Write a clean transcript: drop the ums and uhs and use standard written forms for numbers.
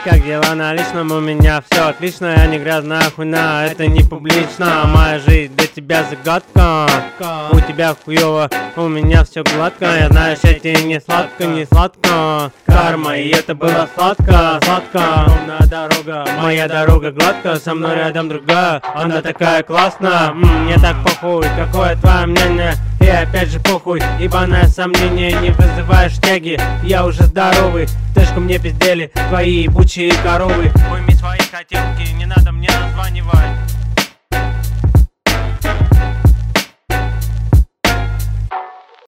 Как дела на личном? У меня все отлично. Я не грязная хуйня, это не публично. Моя жизнь для тебя загадка. У тебя хуёво, у меня все гладко. Я знаю, что тебе не сладко, не сладко. Карма, и это было сладко, сладко. Ровная дорога, моя дорога гладкая. Со мной рядом другая, она такая классная. Мне так похуй, какое твое мнение? И опять же похуй, ибаное сомнение. Не вызываешь тяги, я уже здоровый. Тышку мне пиздели твои ебучие коровы. Уйми свои хотелки, не надо мне названивать.